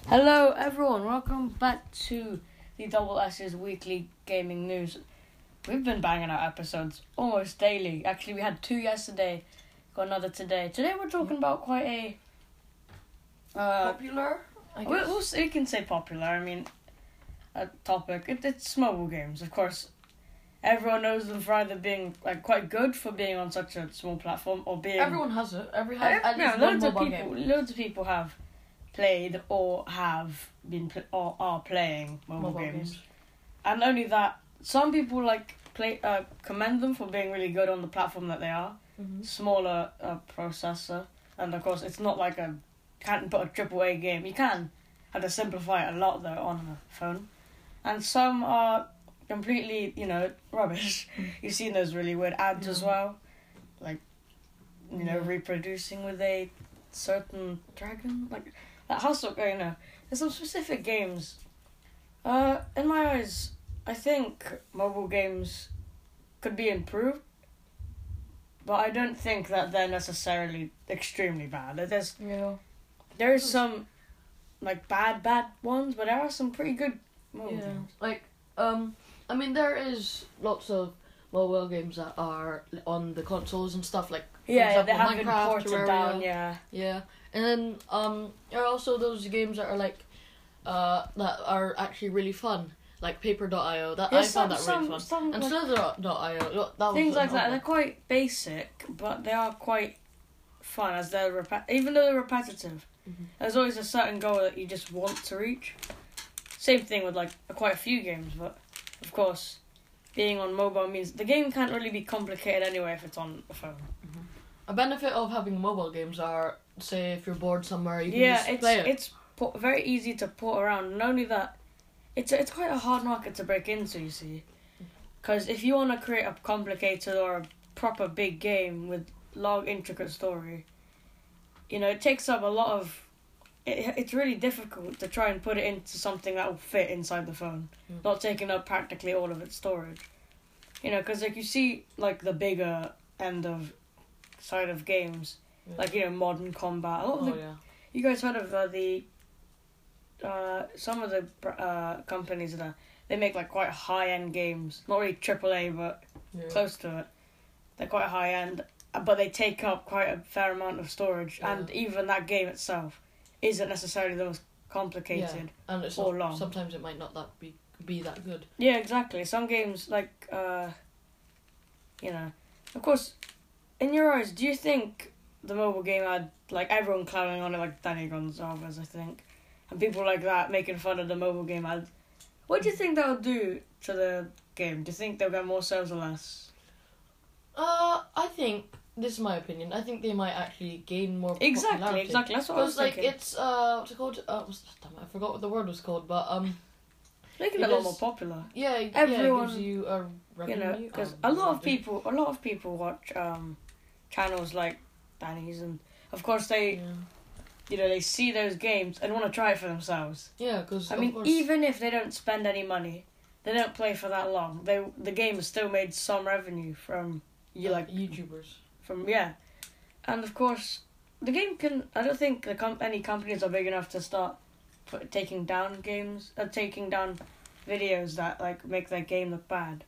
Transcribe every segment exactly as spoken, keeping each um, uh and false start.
Hello everyone, welcome back to the Double S's weekly gaming news. We've been banging out episodes almost daily. Actually, we had two yesterday, got another today. Today we're talking about quite a... Uh, popular, I guess. We'll, we'll, you can say popular, I mean, a topic. It, it's mobile games, of course. Everyone knows them for either being like quite good for being on such a small platform or being... Everyone has it. Every has at yeah, least one loads of mobile people, game. Loads of people have played or have been pl- or are playing mobile, Mobile games. games. And only that, some people like play uh, commend them for being really good on the platform that they are. Mm-hmm. Smaller uh, processor, and of course it's not like a can't put a triple A game. You can have to simplify it a lot though on a phone. And some are completely, you know, rubbish. You've seen those really weird ads Yeah. as well, like you know, Yeah. reproducing with a certain dragon, like that hustle. You know, there's some specific games. Uh, in my eyes, I think mobile games could be improved, but I don't think that they're necessarily extremely bad. There's Yeah. there is some like bad bad ones, but there are some pretty good mobile Yeah. games. Like, um, I mean, there is lots of mobile games that are on the consoles and stuff. Like, for Yeah, yeah, example, they have been Minecraft, ported Terraria. down. Yeah. Yeah, and then um, there are also those games that are like, uh, that are actually really fun. Like Paper dot io. That Yeah, I some- found that some- really fun. some, and like- Slither dot io. That was Things like that. another They're quite basic, but they are quite fun as they're rep- even though they're repetitive. Mhm. There's always a certain goal that you just want to reach. Same thing with like quite a few games, but of course, being on mobile means the game can't really be complicated anyway if it's on a phone. A benefit of having mobile games are, say, if you're bored somewhere, you can Yeah, just it's play it. it's po- very easy to port around. Not only that, it's it's quite a hard market to break into. You see, because if you want to create a complicated or a proper big game with long intricate story, you know, it takes up a lot of. It, it's really difficult to try and put it into something that will fit inside the phone, Mm. not taking up practically all of its storage. You know, because like you see, like the bigger end of side of games, Yeah. like you know, Modern Combat. A lot of Oh, the yeah. you guys heard of uh, the uh, some of the uh, companies that are, they make like quite high end games, not really triple A, but Yeah. close to it. They're quite high end, uh, but they take up quite a fair amount of storage, Yeah. and even that game itself isn't necessarily the most complicated. Yeah. And it's or not, long. sometimes it might not that be be that good. Yeah, exactly. Some games like uh, you know, of course, in your eyes, do you think the mobile game had like everyone clowning on it like Danny Gonzalez, I think, and people like that making fun of the mobile game ad? What do you think that'll do to the game? Do you think they'll get more sales or less? Uh, I think this is my opinion. I think they might actually gain more Exactly, popularity. exactly. That's what I was Because like thinking. it's uh, what's it called? Uh, what's, damn it, I forgot what the word was called. But um, Making it it a lot is- more popular. yeah, it- Everyone- yeah, it gives you a You revenue. know, because um, a lot of revenue. people, a lot of people watch um, channels like Danny's, and of course they, Yeah, you know, they see those games and want to try it for themselves. yeah, because I mean, even if they don't spend any money, they don't play for that long. They the game has still made some revenue from you like YouTubers. from yeah, and of course the game can. I don't think the com- any companies are big enough to start put, taking down games, uh, taking down videos that like make their game look bad.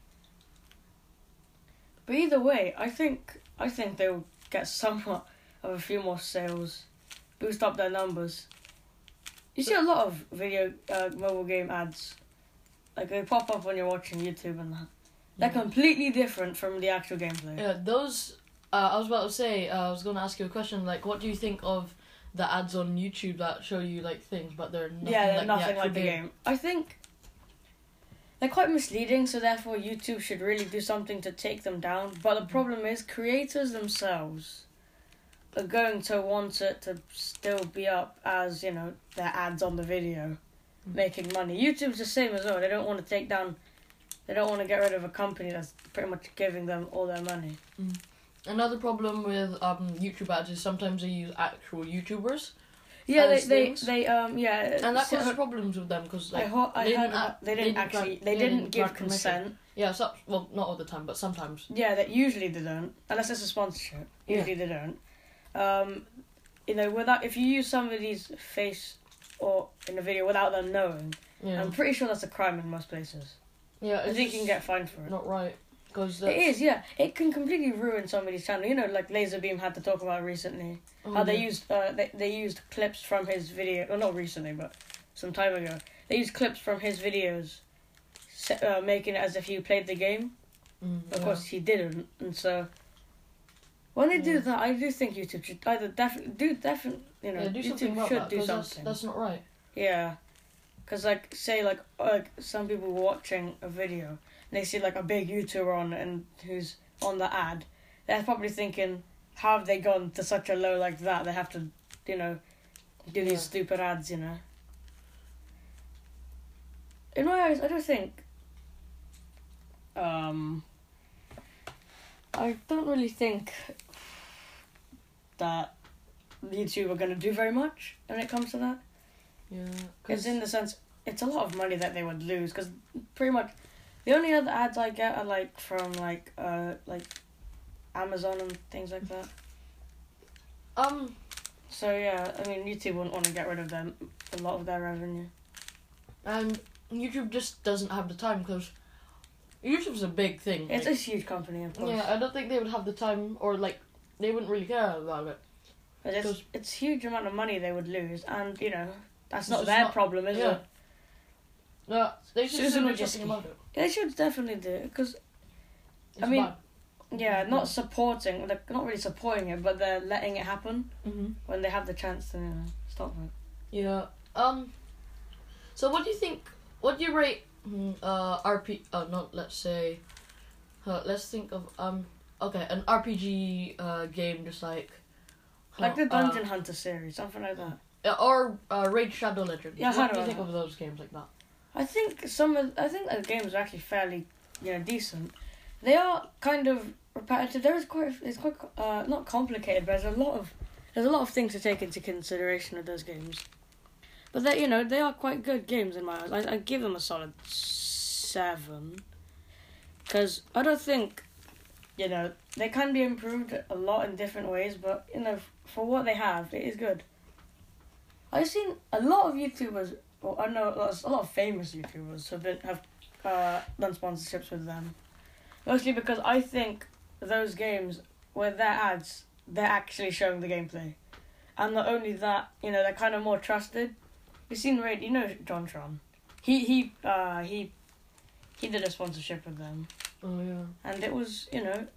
But either way, I think I think they'll get somewhat of a few more sales, boost up their numbers. You see a lot of video uh, mobile game ads, like they pop up when you're watching YouTube and that. They're Yeah. completely different from the actual gameplay. Yeah, those. Uh, I was about to say. Uh, I was going to ask you a question. Like, what do you think of the ads on YouTube that show you like things, but they're nothing yeah, they're like nothing the actual like the game. I think they're quite misleading, so therefore YouTube should really do something to take them down. But the problem is, creators themselves are going to want it to still be up as, you know, their ads on the video, Mm. making money. YouTube's the same as well. They don't want to take down, they don't want to get rid of a company that's pretty much giving them all their money. Another problem with um YouTube ads is sometimes they use actual YouTubers, Yeah, they, As they, things. they, um, yeah. and that so- causes problems with them because I, like ho- I they heard didn't about- act- they they didn't didn't actually, grant- they yeah, didn't didn't give grant permission. consent. yeah, so, well not all the time, but sometimes. Yeah, that usually they don't, unless it's a sponsorship. Yeah. Usually they don't. Um, you know, without if you use somebody's face or in a video without them knowing. Yeah. I'm pretty sure that's a crime in most places. Yeah. I It's think you can just get fined for it. not right. Cause It is, yeah. It can completely ruin somebody's channel. You know, like Laserbeam had to talk about recently. Oh, How they yeah. used uh they they used clips from his video. Well, not recently, but some time ago. They used clips from his videos, se- uh, making it as if he played the game. Mm, Of yeah. course, he didn't, and so when they do Yeah. that, I do think YouTube should either definitely do definitely you know Yeah, do something YouTube about should that, do 'cause something. That's, that's not right. Yeah, because like say like like some people watching a video and they see like a big YouTuber on it and who's on the ad, they're probably thinking, how have they gone to such a low like that? They have to, you know, do Yeah. these stupid ads, you know. In my eyes, I don't think. Um. I don't really think that YouTube are gonna do very much when it comes to that. Yeah. Because in the sense, it's a lot of money that they would lose. Because pretty much, the only other ads I get are like from like uh like Amazon and things like that. um. So yeah, I mean YouTube wouldn't want to get rid of them a lot of their revenue. And YouTube just doesn't have the time because YouTube's a big thing. It's like- a huge company, of course. yeah, I don't think they would have the time or like they wouldn't really care about it. But it's Because- it's huge amount of money they would lose, and you know that's It's not just their not- problem, is yeah. it? No, they should Susan do would just- something about it. They should definitely do it because It's mean, bad. yeah, not supporting, they're not really supporting it, but they're letting it happen Mm-hmm. when they have the chance to you know, stop it. Yeah. Um. So what do you think? What do you rate? mm, Uh, R P. Oh, not let's say. Uh, let's think of um. Okay, an R P G uh game just like. Like the uh, Dungeon Hunter series, something like that. uh, or uh, Raid Shadow Legends. Yeah, what do Shadow you think Legends. of those games like that? I think some of I think the games are actually fairly, you know, decent. They are kind of repetitive. There is quite it's quite uh not complicated, but there's a lot of there's a lot of things to take into consideration of those games. But they you know they are quite good games in my eyes. I I give them a solid seven. Because I don't think, you know, they can be improved a lot in different ways, but you know for what they have, it is good. I've seen a lot of YouTubers. Well, I know a lot, a lot of famous YouTubers have been have uh, done sponsorships with them, mostly because I think those games with their ads, they're actually showing the gameplay, and not only that, you know, they're kind of more trusted. You've seen Raid, you know, John Tron. He he uh he he did a sponsorship with them, Oh yeah. and it was you know.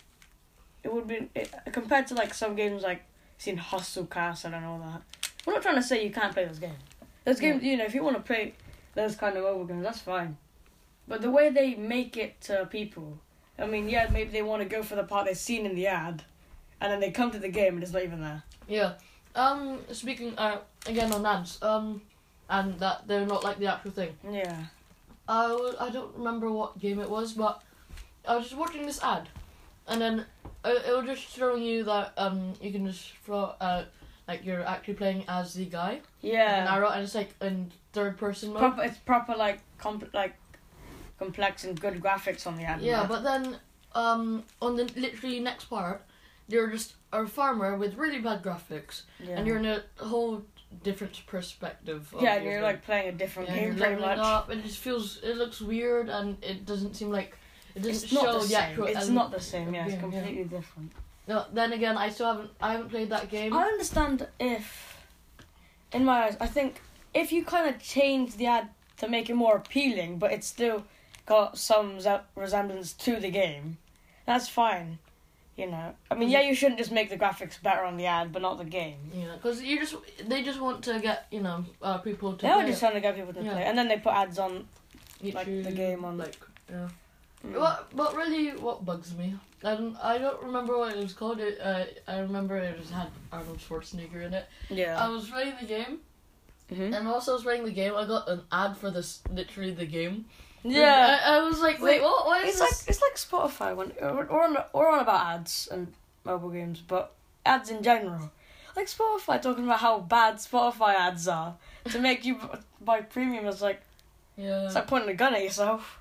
It would be it, compared to like some games like seen Hustle Castle and all that. We're not trying to say you can't play those games. Those games, you know, if you want to play those kind of mobile games, that's fine. But the way they make it to people, I mean, yeah, maybe they want to go for the part they've seen in the ad, and then they come to the game and it's not even there. Yeah. Um. Speaking uh again on ads. Um, and that they're not like the actual thing. Yeah. I w- I don't remember what game it was, but I was just watching this ad, and then it, it was just showing you that um you can just throw uh like you're actually playing as the guy. Yeah. And arrow, and it's like in third person mode. Proper, it's proper like comp- like complex and good graphics on the ad. Yeah, man. but then um on the literally next part, you're just a farmer with really bad graphics, yeah. and you're in a whole different perspective. Of yeah, your and you're game. like playing a different Yeah, game you're pretty leveling much. up. It just feels, it looks weird, and it doesn't seem like it doesn't It's show not the the same. actual. It's element not the same. of Yeah, it's game, yeah. completely different. No, then again, I still haven't. I haven't played that game. I understand if, in my eyes, I think if you kind of change the ad to make it more appealing, but it's still got some ze- resemblance to the game, that's fine. You know, I mean, yeah, you shouldn't just make the graphics better on the ad, but not the game. Yeah, because you just they just want to get you know uh, people to They are play just it. trying to get people to Yeah. play, and then they put ads on. YouTube, like, the game on- like yeah. Mm. What what really what bugs me? I don't I don't remember what it was called. It uh, I remember it just had Arnold Schwarzenegger in it. Yeah. I was playing the game, hmm and whilst I was playing the game, I got an ad for this literally the game. Yeah. I, I was like, wait, what? What is It's like this? it's like Spotify when or, or on or on about ads and mobile games, but ads in general. Like Spotify talking about how bad Spotify ads are to make you b- buy premium is like Yeah. it's like pointing a gun at yourself.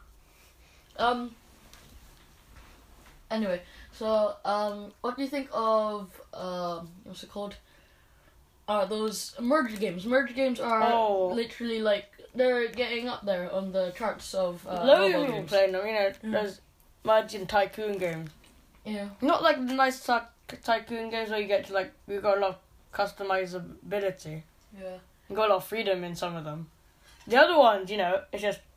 Um. Anyway, so um, what do you think of um, what's it called? are those merge games. Merge games are Oh. literally like they're getting up there on the charts of uh, Loads mobile of people games. playing them. You know, Mm. there's Imagine Tycoon games. Yeah. Not like the nice ty- Tycoon games where you get to like you got a lot of customizability. Yeah. You got a lot of freedom in some of them. The other ones, you know, it's just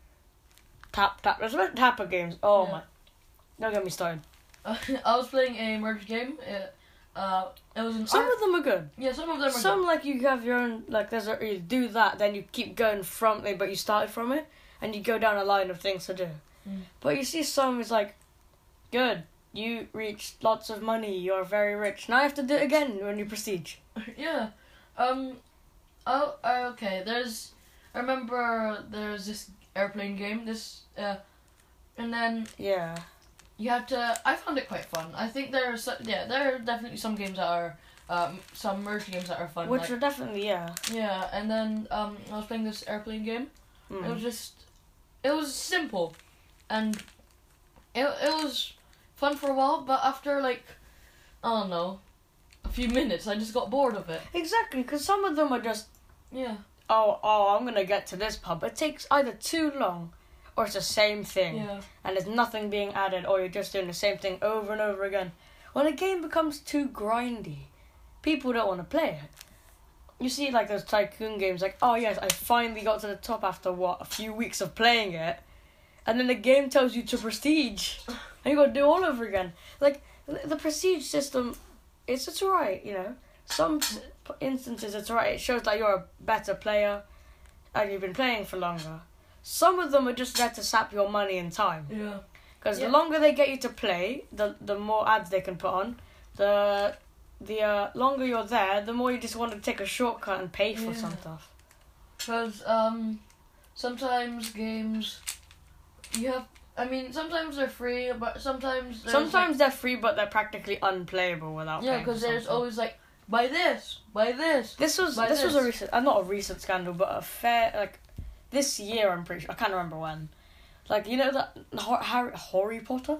tap tap. There's about tapper games. Oh Yeah. my! Don't get me started. Uh, I was playing a merge game. It, uh, it was an Some art- of them are good. yeah. Some of them are Some good. like you have your own like there's a you do that then you keep going from it but you started from it and you go down a line of things to do. Mm. But you see some is like good. You reached lots of money. You're very rich. Now you have to do it again when you prestige. Yeah. Um. Oh. uh, Okay. There's. I remember there's this airplane game. This. Uh. And then Yeah. you have to. I found it quite fun. I think there are. So, yeah. There are definitely some games that are. Um. Some merge games that are fun. Which like- are definitely yeah. yeah. And then um. I was playing this airplane game. Mm. It was just. It was simple, and. It it was fun for a while, but after like. I don't know. A few minutes, I just got bored of it. Exactly, because some of them are just Yeah. oh oh I'm gonna get to this pub. It takes either too long, or it's the same thing. Yeah. And there's nothing being added, or you're just doing the same thing over and over again. When a game becomes too grindy, people don't want to play it. You see, like those tycoon games, like, oh yes, I finally got to the top after what a few weeks of playing it, and then the game tells you to prestige, and you got to do it all over again. Like the the prestige system, it's it's alright, you know. Some s- instances it's alright. It shows that you're a better player, and you've been playing for longer. Some of them are just there to sap your money and time. Yeah. Because Yeah. the longer they get you to play, the the more ads they can put on. The the uh, longer you're there, the more you just want to take a shortcut and pay for Yeah. some stuff. Because um, sometimes games, you have. I mean, sometimes they're free, but sometimes there's, Sometimes they're free, but they're practically unplayable without. like, yeah, paying for because there's something. always like buy this, buy this. This was buy this was a this. recent, uh, not a recent scandal, but a fair like this year. I'm pretty sure I can't remember when. Like you know that Har- Harry Harry Potter,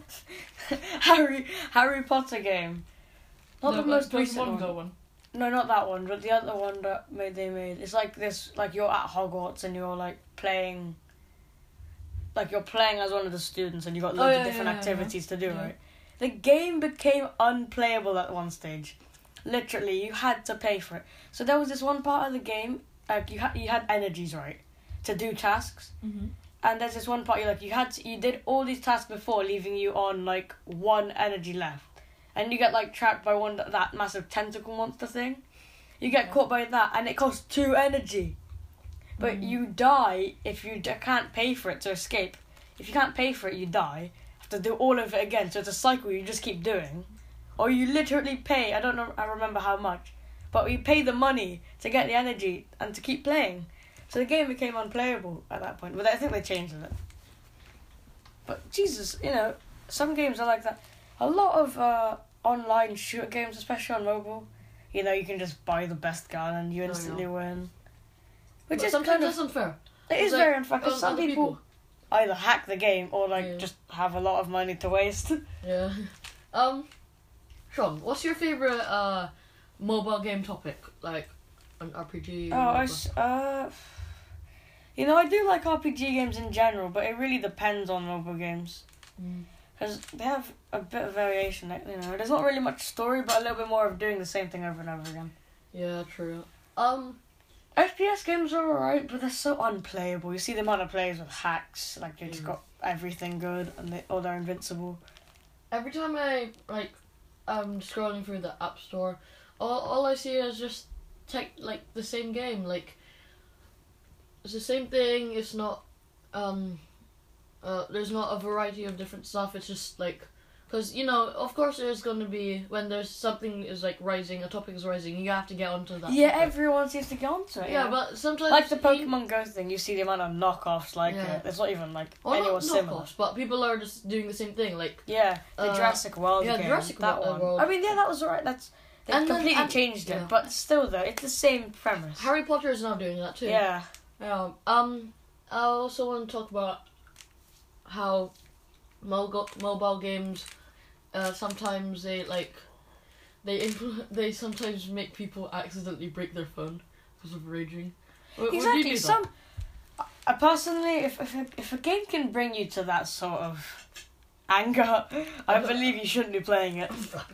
Harry Harry Potter game. Not the, most recent one. one. No, not that one, but the other one that made they made. It's like this, like you're at Hogwarts and you're like playing, like you're playing as one of the students and you got Oh, loads yeah, of different yeah, yeah, activities to do, yeah. right? The game became unplayable at one stage. Literally, you had to pay for it. So there was this one part of the game, like you had you had energies, right, to do tasks. Mm-hmm. And there's this one part you like you had to, you did all these tasks before, leaving you on like one energy left, and you get like trapped by one that massive tentacle monster thing. You get Yeah. caught by that, and it costs two energy. But Mm. you die if you d- can't pay for it to escape. If you can't pay for it, you die. Have to do all of it again. So it's a cycle you just keep doing, or you literally pay. I don't know. I remember how much, but you pay the money to get the energy and to keep playing. So the game became unplayable at that point. But I think they changed it. But Jesus, you know, some games are like that. A lot of uh, online shooter games, especially on mobile, you know, you can just buy the best gun and you Oh, yeah. instantly win. Which But is sometimes kind of that's unfair. it is It's like very unfair because on some other people, either hack the game or like Yeah. just have a lot of money to waste. Yeah. Um, Sean, what's your favorite uh mobile game topic? Like an R P G? Oh, I s- uh, you know, I do like R P G games in general, but it really depends on mobile games. Mm. Because they have a bit of variation, like, you know. There's not really much story, but a little bit more of doing the same thing over and over again. Yeah, true. Um, F P S games are alright, but they're so unplayable. You see the amount of players with hacks, like they just Mm. got everything good, and they or they're invincible. every time I like, I'm scrolling through the app store, all all I see is just tech like the same game. Like, it's the same thing. It's not, um, uh, there's not a variety of different stuff. It's just like, because you know, of course, there's gonna be when there's something is like rising, a topic is rising, you have to get onto that. Yeah, topic. everyone seems to get onto it. Yeah, Yeah, but sometimes like the you- Pokemon Go thing, you see the amount of knockoffs. Like Yeah. it. It's not even like Or not anyone similar. knockoffs, but people are just doing the same thing. Like, Yeah, the Uh, Jurassic World yeah, game. Jurassic that Wo- one. World. I mean, yeah, that was alright. That's they And then- completely and- changed yeah. it, but still, though, it's the same premise. Harry Potter is now doing that too. Yeah. Yeah. Um, I also want to talk about how mobile mobile games, uh, sometimes they like, they impl- they sometimes make people accidentally break their phone because of raging. W- would you Exactly. do that? Some. I personally, if if a, if a game can bring you to that sort of anger, I believe you shouldn't be playing it.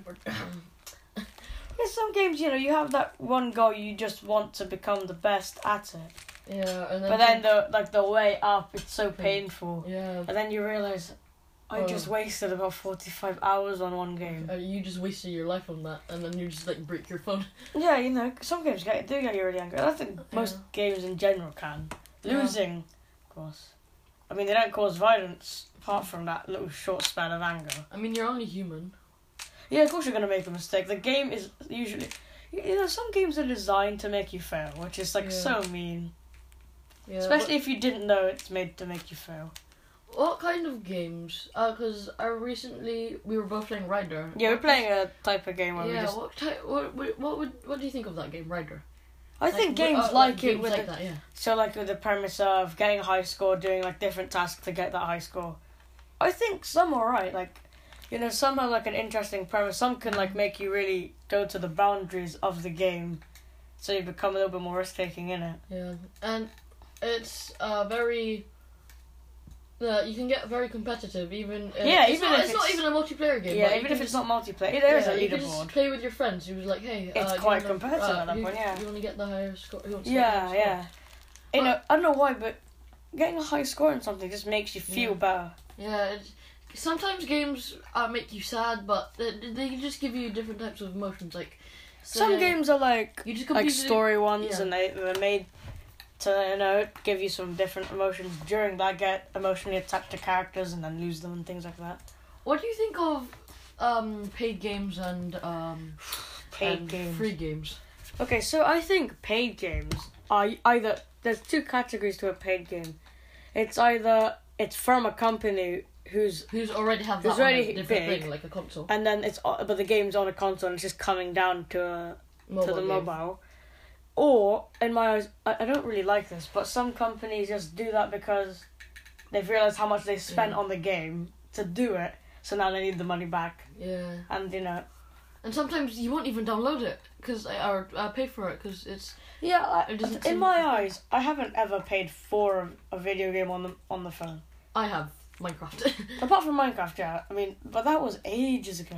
There's some games, you know, you have that one goal, you just want to become the best at it. Yeah, and then But then the like the way up, it's so painful. yeah, And then you realise, I Oh. just wasted about forty-five hours on one game. uh, you just wasted your life on that, and then you just like break your phone. Yeah, you know, some games get, do get you really angry. I think most games in general can. Yeah. Losing, of course. I mean, they don't cause violence, apart from that little short span of anger. I mean, you're only human. Yeah, of course you're going to make a mistake. The game is usually... You know, some games are designed to make you fail, which is, like, Yeah. so mean. Yeah, Especially if you didn't know it's made to make you fail. What kind of games? Uh, cause I recently we were both playing Rider. Yeah, we're playing a type of game where we Yeah, just... what type? What, what what would what do you think of that game, Rider? I think Like, games uh, like it games with like the, that, yeah. so like with the premise of getting a high score, doing like different tasks to get that high score. I think some are right. Like, you know, some have like an interesting premise. Some can like make you really go to the boundaries of the game, so you become a little bit more risk taking in it. Yeah, and it's uh very. Uh, you can get very competitive, even. Uh, Yeah, it's even not, if it's, not it's- even a multiplayer game. Yeah, but you even can if it's just- not multiplayer, there is yeah, a you can just leaderboard. play with your friends. You was like, hey, It's uh, do you quite wanna- competitive uh, at that you, point, yeah. You want to get the higher score? Who wants to get the Yeah, higher score? yeah. You know, I don't know why, but getting a high score in something just makes you feel Yeah. better. Yeah, it's, sometimes games uh, make you sad, but they, they just give you different types of emotions. Like Some say games are like you just like completed- story ones, yeah. and they they're made to, you know, give you some different emotions during that. Get emotionally attached to characters and then lose them and things like that. What do you think of um, paid games and um, Paid and games. free games? Okay, so I think paid games are either there's two categories to a paid game. It's either it's from a company who's Who's already have that Who's on already a different big. thing, like a console, and then it's o- but the game's on a console and it's just coming down to a mobile to the game. mobile. Or, in my eyes, I, I don't really like this, but some companies just do that because they've realised how much they spent Yeah. on the game to do it, so now they need the money back. Yeah, And, you know, and sometimes you won't even download it because or uh, pay for it because it's yeah, I, It doesn't in seem- my eyes, I haven't ever paid for a, a video game on the on the phone. I have Minecraft. Apart from Minecraft, yeah. I mean, but that was ages ago.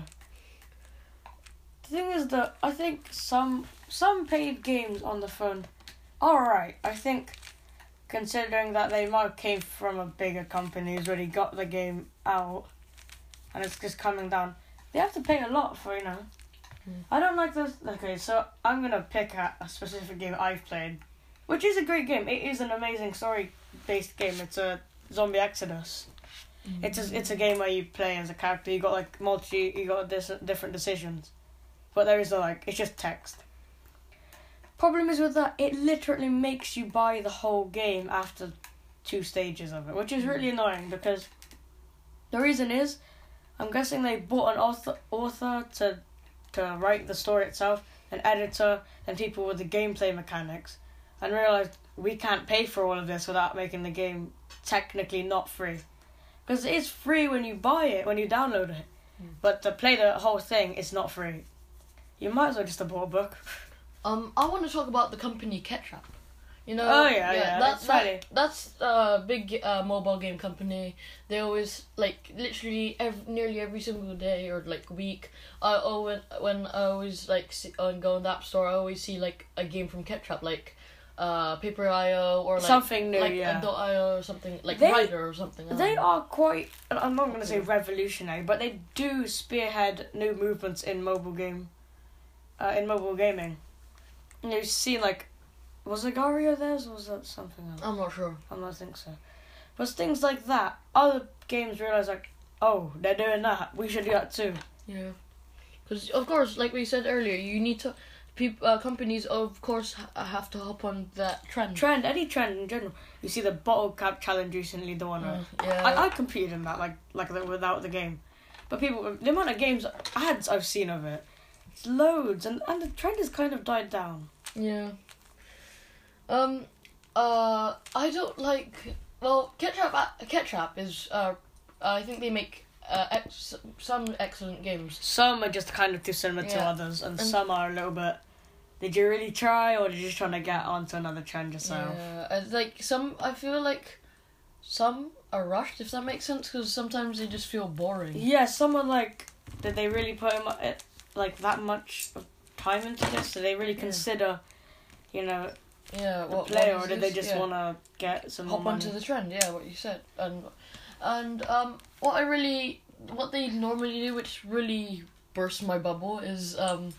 The thing is that I think some some paid games on the phone are alright. I think, considering that they might have came from a bigger company who's already got the game out, and it's just coming down, they have to pay a lot for, you know. Hmm. I don't like those. Okay, so I'm gonna pick a, a specific game I've played, which is a great game. It is an amazing story-based game. It's a Zombie Exodus. It's a, it's a game where you play as a character. You got like multi, you got dis- different decisions, but there is no like it's just text. Problem is with that, it literally makes you buy the whole game after two stages of it, which is really annoying because the reason is, I'm guessing they bought an author author to to write the story itself, an editor, and people with the gameplay mechanics, and realized we can't pay for all of this without making the game technically not free. Because it is free when you buy it, when you download it. Mm. But to play the whole thing, it's not free. You might as well just have bought a book. Um, I want to talk about the company Ketchup. You know, Oh, yeah, yeah, That's it's funny. that, that's a big uh, mobile game company. They always like literally every, nearly every single day or like week. I always when I always like see, uh, go in the app store, I always see like a game from Ketchup, like uh, Paper I O or like Something new, like yeah. Adult I O or something like They- Rider or something. I don't They know. are quite, I'm not going to say revolutionary, but they do spearhead new movements in mobile game, uh, in mobile gaming. And you see like, was Agario theirs or was that something else? I'm not sure. I don't think so. But things like that, other games realise like, oh, they're doing that, we should do that too. Yeah, because of course, like we said earlier, you need to. Peop, uh, companies, of course, ha- have to hop on that trend. Trend, any trend in general. You see the bottle cap challenge recently, the one Uh, where yeah. I, I competed in that, like like the, without the game. But people, the amount of games, ads I've seen of it, it's loads, and, and the trend has kind of died down. Yeah. Um. Uh. I don't like. Well, Ketchup. Uh, Ketchup is. Uh. I think they make uh, ex- some excellent games. Some are just kind of too similar to Yeah. others, and, And- some are a little bit. Did you really try, or did you just trying to get onto another trend yourself? Yeah, uh, like some, I feel like some are rushed, if that makes sense, because sometimes they just feel boring. Yeah, someone like, did they really put in, mu- it, like that much of time into this? Did they really Yeah. consider, you know, Yeah, the what player, what or is did they this? just Yeah. want to get some hop more onto money? the trend? Yeah, what you said, and and um, what I really, what they normally do, which really bursts my bubble, is um,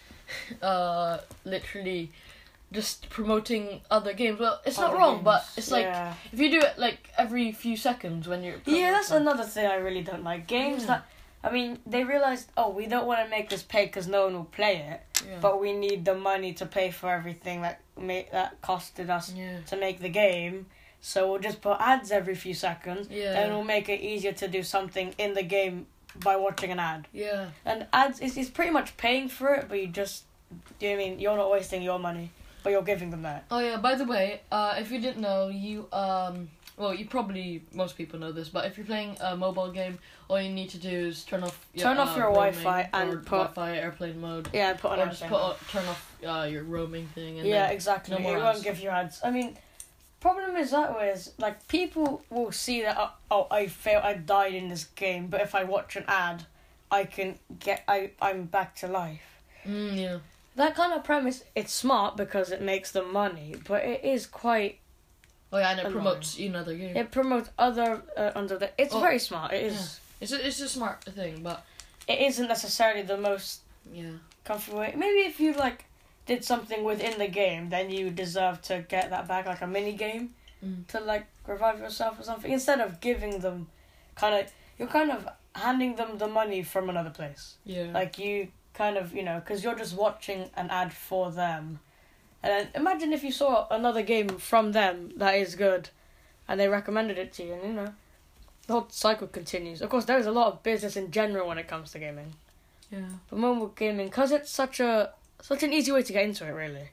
uh, literally just promoting other games. Well, it's not Other wrong, games. but it's like yeah. if you do it like every few seconds when you're Yeah, that's promoting. another thing I really don't like. Games Yeah. that, I mean, they realized, oh, we don't want to make this pay because no one will play it, Yeah. but we need the money to pay for everything that ma- that costed us yeah. to make the game. So we'll just put ads every few seconds, Yeah. and we'll make it easier to do something in the game by watching an ad. Yeah. And ads is is pretty much paying for it, but you just, do you know what I mean, you're not wasting your money, but you're giving them that. Oh yeah. By the way, uh, if you didn't know, you um, well, you probably most people know this, but if you're playing a mobile game, all you need to do is turn off your, Turn off uh, your roaming Wi-Fi and or put- Wi-Fi airplane mode, Yeah, put on or just everything. put on, turn off uh, your roaming thing. And Yeah, then, exactly. no it more won't ads. give you ads. I mean, problem is that way is like people will see that uh, oh I failed, I died in this game, but if I watch an ad, I can get I I'm back to life. Mm, yeah. That kind of premise, it's smart because it makes them money, but it is quite. Oh yeah, and it Annoying. promotes another game. It promotes other uh, under the. It's Oh, very smart. It is. It's a, it's a smart thing, but It isn't necessarily the most yeah. comfortable way. Maybe if you like did something within the game, then you deserve to get that back, like a mini game. Mm. To like revive yourself or something, instead of giving them kind of you're kind of handing them the money from another place, Yeah. like you kind of, you know, because you're just watching an ad for them, and then imagine if you saw another game from them that is good and they recommended it to you, and you know the whole cycle continues. Of course, there's a lot of business in general when it comes to gaming, yeah. but mobile gaming, because it's such a such an easy way to get into it, really.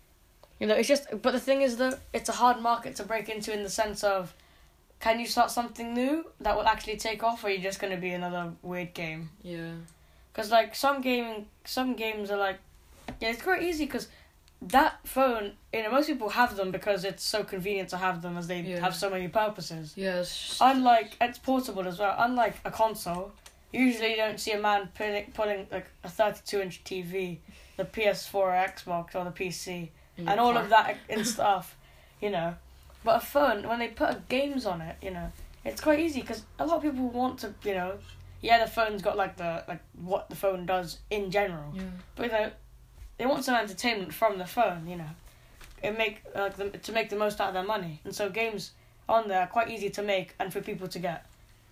You know, it's just, but the thing is that it's a hard market to break into in the sense of, can you start something new that will actually take off, or are you just going to be another weird game? Yeah. Because, like, some gaming, some games are like, yeah, it's quite easy because that phone, you know, most people have them because it's so convenient to have them as they Yeah. have so many purposes. Yeah. It's just, Unlike, it's portable as well, unlike a console, usually you don't see a man pulling, pulling like, a thirty-two inch T V, the P S four or Xbox or the P C, in and your all car. of that and stuff, you know. But a phone, when they put games on it, you know, it's quite easy because a lot of people want to, you know, yeah, the phone's got like the like what the phone does in general, Yeah. but you know, they want some entertainment from the phone, you know, it make like them to make the most out of their money, and so games on there are quite easy to make and for people to get.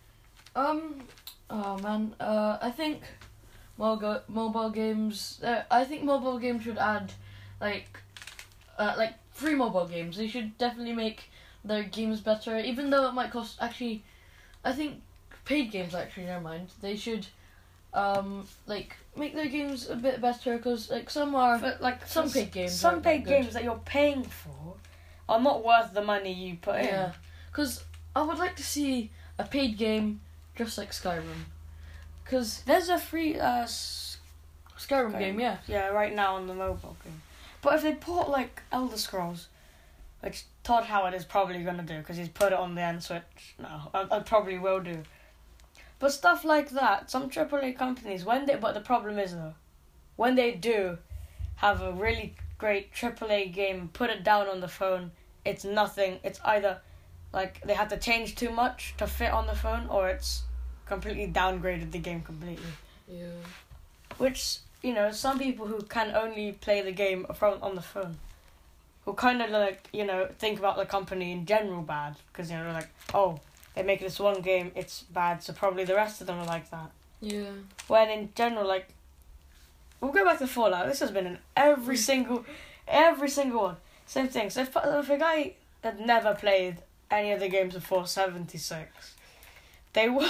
Um. Oh man. Uh. I think. Mobile mobile games. Uh, I think mobile games should add, like, uh, like free mobile games. They should definitely make their games better, even though it might cost. Actually, I think paid games. Actually, never mind. They should, um, like make their games a bit better because like some are But like some s- paid games. some aren't that paid good. games that you're paying for are not worth the money you put in. Yeah, because I would like to see a paid game just like Skyrim. Because There's a free uh. S- Skyrim Skyrim. game, yeah. Yeah, right now on the mobile game. But if they port like Elder Scrolls, which Todd Howard is probably gonna do because he's put it on the N Switch now, I, I probably will do. But stuff like that, some triple A companies, when they, but the problem is though, when they do have a really great triple A game, put it down on the phone, it's nothing. It's either like they had to change too much to fit on the phone, or it's completely downgraded the game completely. Yeah. Which, you know, some people who can only play the game from on the phone, who kind of like, you know, think about the company in general bad, because, you know, they're like, oh, they make this one game, it's bad, so probably the rest of them are like that. Yeah. When in general, like, we'll go back to Fallout. This has been in every single, every single one. Same thing. So if, if a guy had never played any of the games before seventy-six, they would.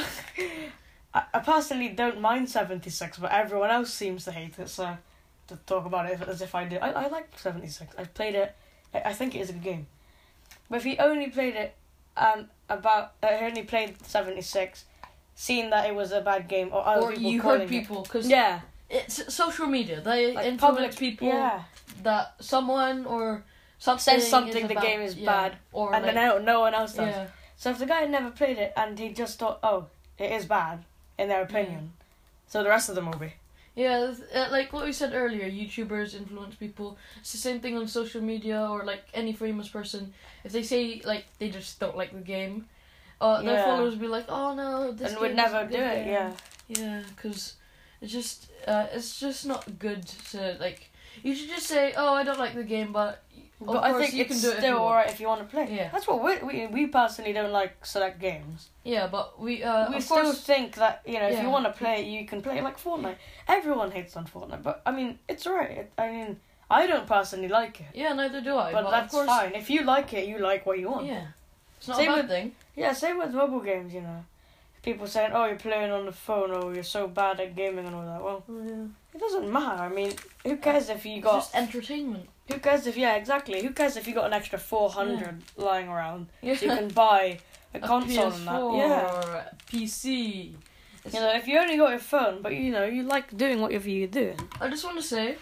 I, I personally don't mind seventy-six, but everyone else seems to hate it. So to talk about it as if I did, I I like seventy-six. I've played it. I, I think it is a good game. But if he only played it, um, about uh, he only played seventy-six, seen that it was a bad game, or other or people you calling heard people, because it. Yeah, it's social media. They like influence public people Yeah, that someone or something says something is the about- game is yeah, bad, or and like, then no, no one else does. yeah, So if the guy had never played it and he just thought, oh, it is bad, in their opinion, so the rest of them will be. yeah, th- uh, like what we said earlier, YouTubers influence people. It's the same thing on social media, or like any famous person. If they say like they just don't like the game, uh, their Yeah. followers will be like, oh no, this And game would never isn't do good it, game." yeah. Yeah, because it's just uh, it's just not good to like. You should just say, "Oh, I don't like the game," but of But I course think you it's can do it if still you want. alright if you want to play. Yeah. That's what we we we personally don't like select games. Yeah, but we uh, we of still course think that, you know, if Yeah. you want to play it, you can play it like Fortnite. Everyone hates on Fortnite, but I mean, it's alright. It- I mean, I don't personally like it, yeah, neither do I. but, But, that's of course, fine. If you like it, you like what you want. Yeah, it's not Same a bad with- thing. Yeah, same with mobile games, you know. People saying, oh, you're playing on the phone, or you're so bad at gaming and all that. Well, Yeah. it doesn't matter. I mean, who cares if you It's got... just entertainment. Who cares if... Yeah, exactly. Who cares if you got an extra four hundred lying around Yeah. so you can buy a A console P S and four that? Yeah. or a P C. It's- You know, if you only got your phone, but, you know, you like doing whatever you're doing. I just want to say,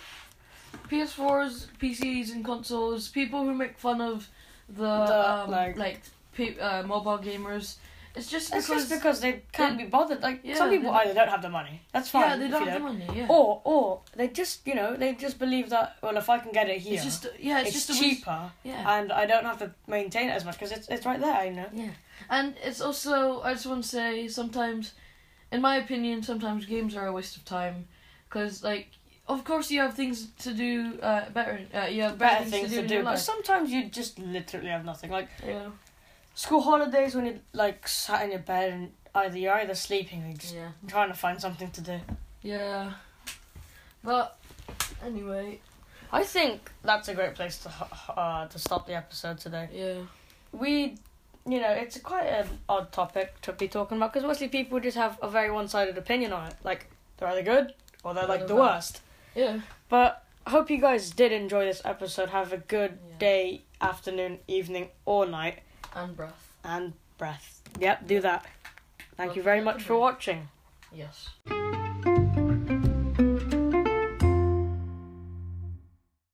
P S fours, P Cs, and consoles. People who make fun of the, The, um, like- like, pe- uh, mobile gamers. It's just It's because just because they can't they- be bothered. Like, yeah, some people they- either don't have the money. That's fine. yeah, they if don't you have the money. Yeah. Or, or they just, you know, they just believe that, well, if I can get it here, It's just yeah, it's, it's, just a waste- cheaper, Yeah. and I don't have to maintain it as much because it's it's right there, you know. Yeah, and it's also, I just want to say, sometimes, in my opinion, sometimes games are a waste of time, because, like, of course you have things to do uh, better, uh, you have better, Better things to in do, your but life. sometimes you just literally have nothing. Like Yeah, school holidays when you like sat in your bed and either you're either sleeping or you're just yeah, trying to find something to do. yeah, but, anyway, I think that's a great place to h- uh, to stop the episode today. yeah, We, you know, it's quite an odd topic to be talking about because mostly people just have a very one-sided opinion on it. Like, they're either good or they're like Or the bad. worst. yeah, But I hope you guys did enjoy this episode. Have a good Yeah. day, afternoon, evening, or night. and breath, And breath. Yep, do that. Thank you very much for watching. yes.